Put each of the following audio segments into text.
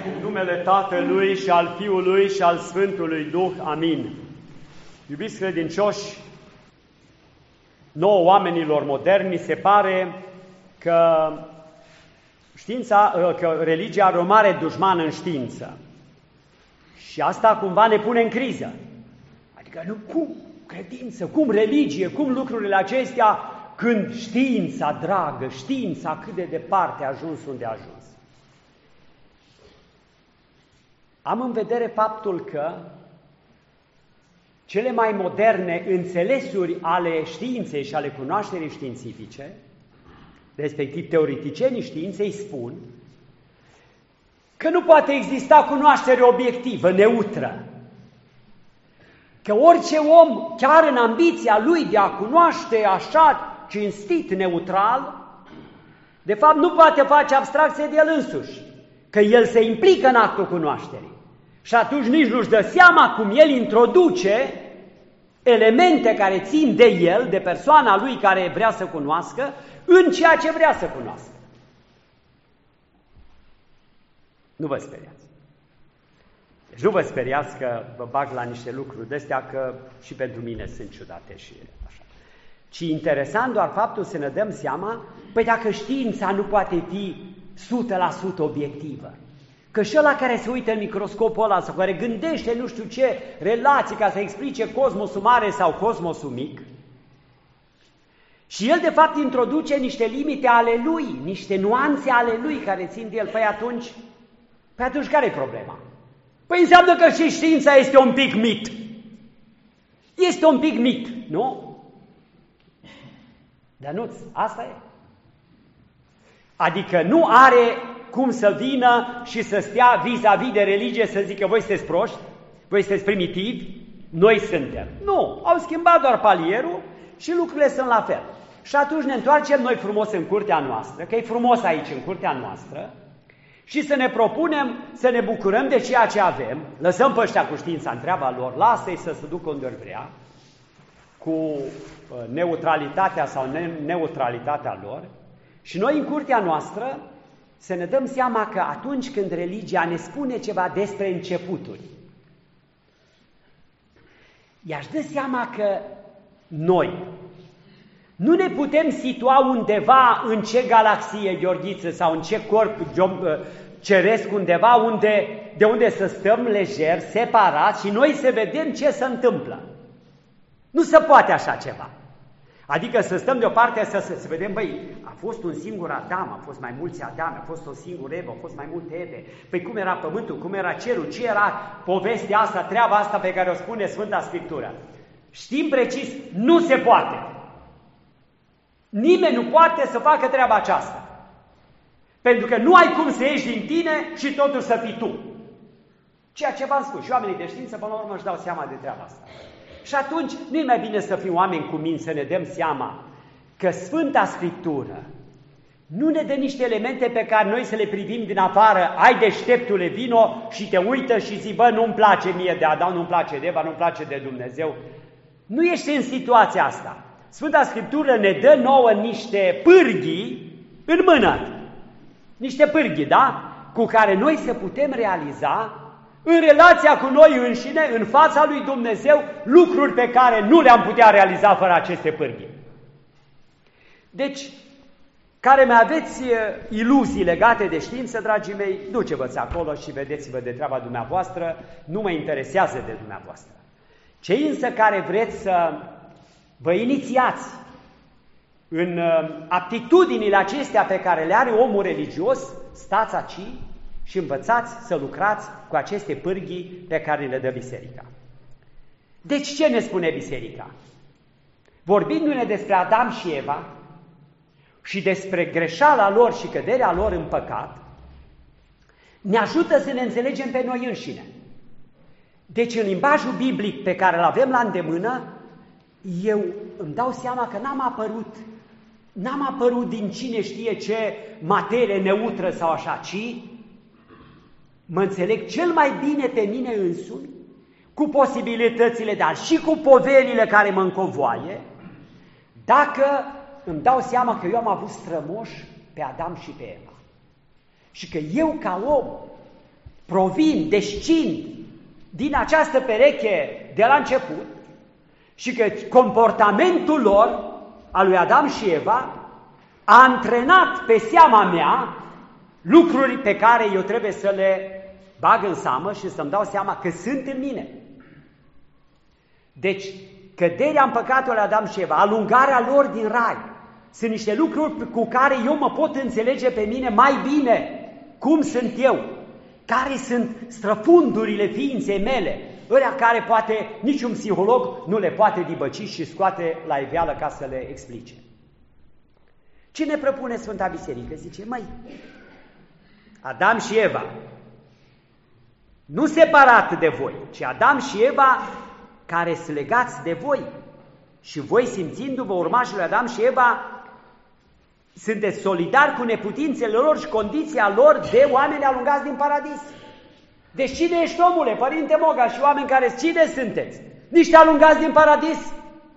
În numele Tatălui și al Fiului și al Sfântului Duh. Amin. Iubiți credincioși, nouă oamenilor moderni mi se pare că că religia are o mare dușmană în știință. Și asta cumva ne pune în criză. Adică nu cum credință, cum religie, cum lucrurile acestea, când știința dragă, știința cât de departe a ajuns unde a ajuns. Am în vedere faptul că cele mai moderne înțelesuri ale științei și ale cunoașterii științifice, respectiv teoreticienii științei, spun că nu poate exista cunoaștere obiectivă, neutră. Că orice om, chiar în ambiția lui de a cunoaște așa cinstit, neutral, de fapt nu poate face abstracție de el însuși, că el se implică în actul cunoașterii. Și atunci nici nu-și dă seama cum el introduce elemente care țin de el, de persoana lui care vrea să cunoască, în ceea ce vrea să cunoască. Nu vă speriați. Deci nu vă speriați că vă bag la niște lucruri de-astea, că și pentru mine sunt ciudate și așa. Ci interesant doar faptul să ne dăm seama, păi dacă știința nu poate fi 100% obiectivă, că și ăla care se uită în microscopul ăla sau care gândește nu știu ce relații ca să explice cosmosul mare sau cosmosul mic, și el de fapt introduce niște limite ale lui, niște nuanțe ale lui care țin de el, păi atunci care e problema? Păi înseamnă că și știința este un pic mit. Este un pic mit, nu? Dar nu, asta e. Adică nu are cum să vină și să stea vis-a-vis de religie să zică voi sunteți proști, voi sunteți primitivi, noi suntem. Nu, au schimbat doar palierul și lucrurile sunt la fel. Și atunci ne întoarcem noi frumos în curtea noastră, că e frumos aici în curtea noastră, și să ne propunem să ne bucurăm de ceea ce avem, lăsăm pe ăștia cu știința în treaba lor, lasă-i să se ducă unde ori vrea, cu neutralitatea sau neutralitatea lor, și noi în curtea noastră să ne dăm seama că atunci când religia ne spune ceva despre începuturi, i-aș dă seama că noi nu ne putem situa undeva în ce galaxie, Gheorghiță, sau în ce corp ceresc undeva de unde să stăm lejer, separați și noi să vedem ce se întâmplă. Nu se poate așa ceva. Adică să stăm deoparte să vedem, băi, a fost un singur Adam, a fost mai mulți Adam, a fost o singură Eva, a fost mai multe Eve. Păi cum era pământul, cum era cerul, ce era povestea asta, treaba asta pe care o spune Sfânta Scriptură? Știm precis, nu se poate. Nimeni nu poate să facă treaba aceasta. Pentru că nu ai cum să ieși din tine și totuși să fii tu. Ceea ce v-am spus. Și oamenii de știință, până la urmă, își dau seama de treaba asta. Și atunci nu e mai bine să fim oameni cu minți, să ne dăm seama că Sfânta Scriptură nu ne dă niște elemente pe care noi să le privim din afară, ai deșteptule, vino și te uită și zi, bă, nu-mi place mie de Adam, nu-mi place de Eva, nu-mi place de Dumnezeu. Nu ești în situația asta. Sfânta Scriptură ne dă nouă niște pârghii în mână, niște pârghii, da? Cu care noi să putem realiza în relația cu noi înșine, în fața lui Dumnezeu, lucruri pe care nu le-am putea realiza fără aceste pârghii. Deci, care mai aveți iluzii legate de știință, dragii mei, duceți-vă acolo și vedeți-vă de treaba dumneavoastră, nu mă interesează de dumneavoastră. Cei însă care vreți să vă inițiați în aptitudinile acestea pe care le are omul religios, stați aici și învățați să lucrați cu aceste pârghii pe care le dă Biserica. Deci ce ne spune Biserica? Vorbindu-ne despre Adam și Eva și despre greșeala lor și căderea lor în păcat, ne ajută să ne înțelegem pe noi înșine. Deci în limbajul biblic pe care îl avem la îndemână, eu îmi dau seama că n-am apărut din cine știe ce materie neutră sau așa, ci mă înțeleg cel mai bine pe mine însumi, cu posibilitățile, dar și cu poverile care mă încovoaie, dacă îmi dau seama că eu am avut strămoși pe Adam și pe Eva. Și că eu, ca om, provin, descind din această pereche de la început și că comportamentul lor, al lui Adam și Eva, a antrenat pe seama mea lucruri pe care eu trebuie să le bag în seamă și să-mi dau seama că sunt în mine. Deci, căderea în păcatul lui Adam și Eva, alungarea lor din rai, sunt niște lucruri cu care eu mă pot înțelege pe mine mai bine cum sunt eu, care sunt străfundurile ființei mele, ălea care poate niciun psiholog nu le poate dibăci și scoate la iveală ca să le explice. Ce ne propune Sfânta Biserică? Zice, măi, Adam și Eva, nu separat de voi, ci Adam și Eva care sunt legați de voi. Și voi, simțindu-vă urmașii lui Adam și Eva, sunteți solidari cu neputințele lor și condiția lor de oameni alungați din paradis. Deci cine ești, omule, Părinte Moga și oameni care cine sunteți? Niște alungați din paradis?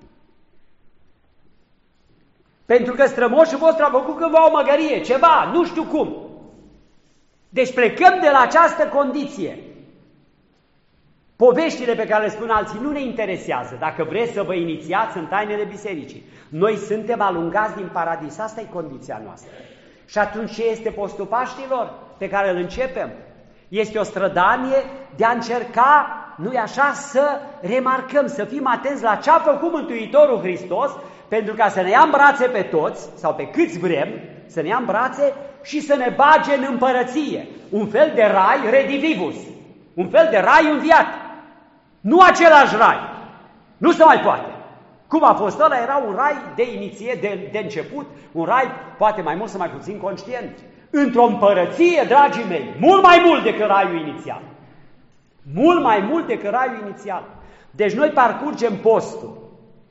Pentru că strămoșul vostru a făcut cândva o măgărie, ceva, nu știu cum. Deci plecăm de la această condiție. Poveștile pe care le spun alții nu ne interesează. Dacă vreți să vă inițiați în tainele bisericii, noi suntem alungați din paradis. Asta e condiția noastră. Și atunci ce este postul Paștilor pe care îl începem? Este o strădanie de a încerca, nu-i așa, să remarcăm, să fim atenți la ce a făcut Mântuitorul Hristos, pentru ca să ne ia în brațe pe toți, sau pe câți vrem, să ne ia în brațe și să ne bage în împărăție. Un fel de rai redivivus, un fel de rai înviat. Nu același rai, nu se mai poate. Cum a fost ăla, era un rai de iniție, de început, un rai poate mai mult sau mai puțin conștient. Într-o împărăție, dragii mei, mult mai mult decât raiul inițial. Mult mai mult decât raiul inițial. Deci noi parcurgem postul.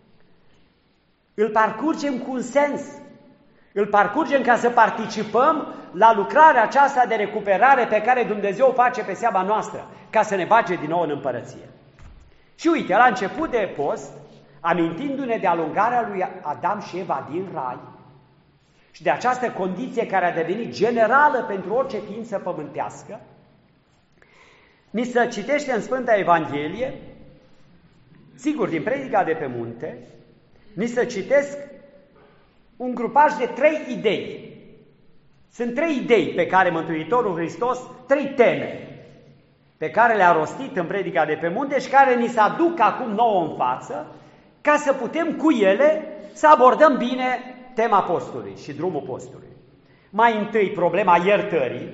Îl parcurgem cu un sens. Îl parcurgem ca să participăm la lucrarea aceasta de recuperare pe care Dumnezeu o face pe seama noastră, ca să ne bage din nou în împărăție. Și uite, la început de post, amintindu-ne de alungarea lui Adam și Eva din rai și de această condiție care a devenit generală pentru orice ființă pământească, ni se citește în Sfânta Evanghelie, sigur, din Predica de pe munte, ni se citesc un grupaj de 3 idei. Sunt 3 idei pe care Mântuitorul Hristos, 3 teme, pe care le-a rostit în Predica de pe munte și care ni se aduc acum nouă în față, ca să putem cu ele să abordăm bine tema postului și drumul postului. Mai întâi problema iertării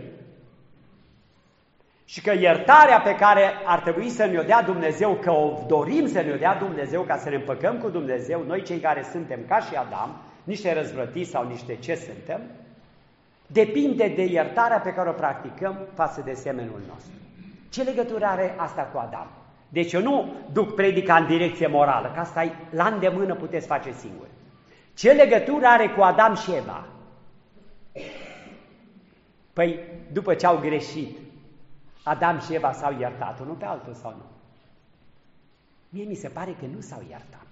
și că iertarea pe care ar trebui să ne-o dea Dumnezeu, că o dorim să ne-o dea Dumnezeu ca să ne împăcăm cu Dumnezeu, noi cei care suntem ca și Adam, niște răzvrătiți sau niște ce suntem, depinde de iertarea pe care o practicăm față de semenul nostru. Ce legătură are asta cu Adam? Deci eu nu duc predica în direcție morală, că asta e la îndemână, puteți face singuri. Ce legătură are cu Adam și Eva? Păi, după ce au greșit, Adam și Eva s-au iertat unul pe altul sau nu? Mie mi se pare că nu s-au iertat.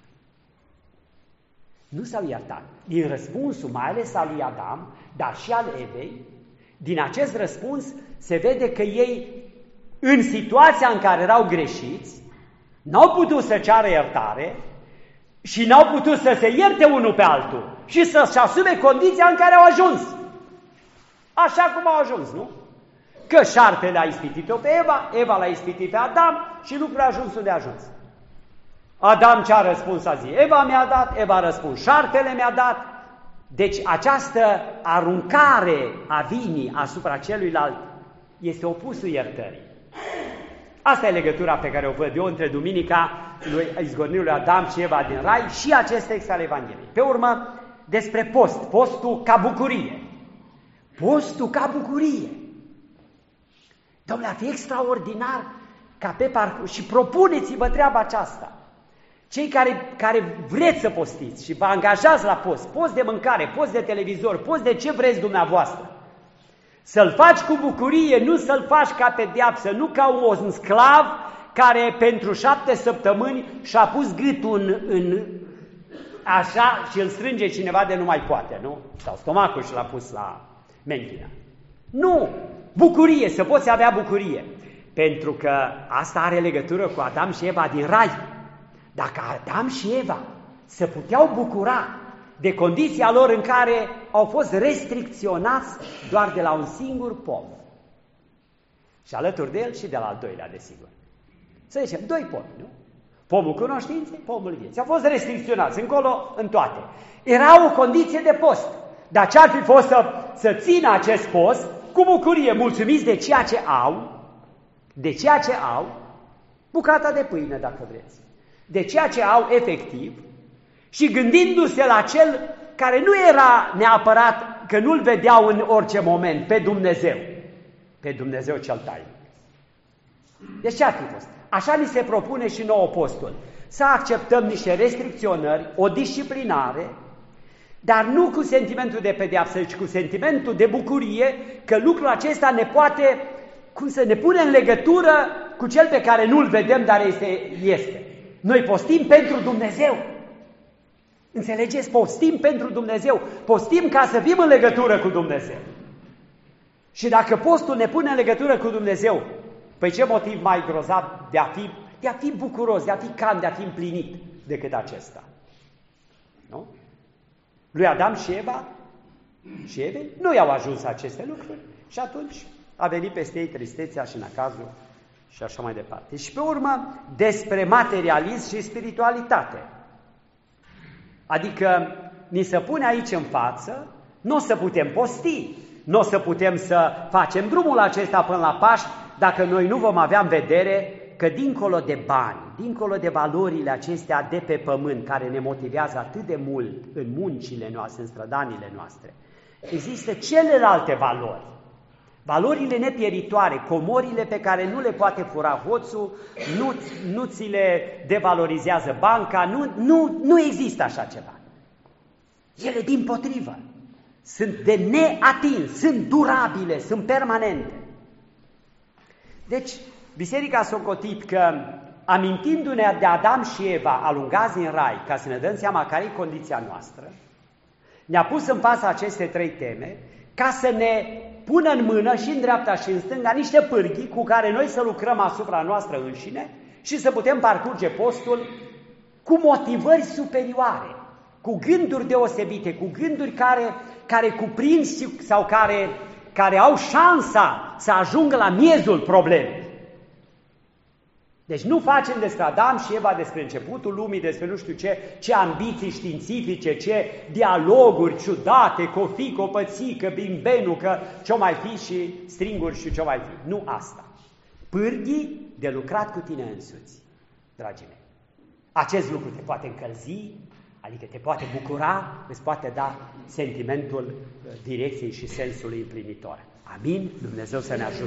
Nu s-au iertat. Din răspunsul, mai ales al lui Adam, dar și al Evei, din acest răspuns se vede că ei, în situația în care erau greșiți, n-au putut să ceară iertare și n-au putut să se ierte unul pe altul și să-și asume condiția în care au ajuns. Așa cum au ajuns, nu? Că șarpele a ispitit-o pe Eva, Eva l-a ispitit pe Adam și lucrurile a ajuns unde a ajuns. Adam ce a răspuns a zis? Eva mi-a dat, Eva a răspuns, șarpele mi-a dat. Deci această aruncare a vinii asupra celuilalt este opusul iertării. Asta e legătura pe care o văd eu între duminica lui izgonirii lui Adam și Eva din rai și acest text al Evangheliei. Pe urmă, despre post, postul ca bucurie. Postul ca bucurie. Dom'le, ar fi extraordinar ca pe parcurs, și propuneți-vă treaba aceasta. Cei care vreți să postiți și vă angajați la post, post de mâncare, post de televizor, post de ce vreți dumneavoastră, să-l faci cu bucurie, nu să-l faci ca pedeapsă, nu ca un sclav care pentru 7 săptămâni și-a pus gâtul în așa și îl strânge cineva de nu mai poate, nu? Sau stomacul și l-a pus la menchină. Nu! Bucurie, să poți avea bucurie. Pentru că asta are legătură cu Adam și Eva din rai. Dacă Adam și Eva se puteau bucura de condiția lor în care au fost restricționați doar de la un singur pom. Și alături de el și de la al doilea, desigur. Să zicem, 2 pomi, nu? Pomul cunoștinței, pomul vieții. Au fost restricționați încolo în toate. Era o condiție de post. Dar ce ar fi fost să țină acest post cu bucurie, mulțumiți de ceea ce au, bucata de pâine, dacă vreți, de ceea ce au efectiv, și gândindu-se la cel care nu era neapărat că nu-l vedeau în orice moment, pe Dumnezeu cel tainic. Deci ce ar fi fost? Așa ni se propune și nouă postul, să acceptăm niște restricționări, o disciplinare, dar nu cu sentimentul de pedeapsă, ci cu sentimentul de bucurie că lucrul acesta ne poate, ne pune în legătură cu cel pe care nu-l vedem, dar este. Noi postim pentru Dumnezeu. Înțelegeți? Postim pentru Dumnezeu. Postim ca să fim în legătură cu Dumnezeu. Și dacă postul ne pune în legătură cu Dumnezeu, păi ce motiv mai grozav de a fi bucuros, de a fi calm, de a fi împlinit decât acesta? Nu? Lui Adam și Eva nu i-au ajuns aceste lucruri și atunci a venit peste ei tristețea și năcazul și așa mai departe. Și pe urmă, despre materialism și spiritualitate. Adică ni se pune aici în față, nu o să putem posti, nu o să putem să facem drumul acesta până la Paști, dacă noi nu vom avea în vedere că dincolo de bani, dincolo de valorile acestea de pe pământ, care ne motivează atât de mult în muncile noastre, în strădanile noastre, există celelalte valori. Valorile nepieritoare, comorile pe care nu le poate fura hoțul, nu ți le devalorizează banca, nu există așa ceva. Ele dimpotrivă sunt de neatins, sunt durabile, sunt permanente. Deci, Biserica a socotit că, amintindu-ne de Adam și Eva alungați în rai, ca să ne dăm seama care e condiția noastră, ne-a pus în fața aceste 3 teme, ca să ne pună în mână și în dreapta și în stânga niște pârghii cu care noi să lucrăm asupra noastră înșine și să putem parcurge postul cu motivări superioare, cu gânduri deosebite, cu gânduri care cuprind sau care au șansa să ajungă la miezul problemei. Deci nu facem despre Adam și Eva, despre începutul lumii, despre nu știu ce ambiții științifice, ce dialoguri ciudate, că o fi, că o pății, că bimbenul, că ce-o mai fi și stringuri și ce-o mai fi. Nu asta. Pârghii de lucrat cu tine însuți, dragii mei. Acest lucru te poate încălzi, adică te poate bucura, îți poate da sentimentul direcției și sensului împlinitor. Amin? Dumnezeu să ne ajute.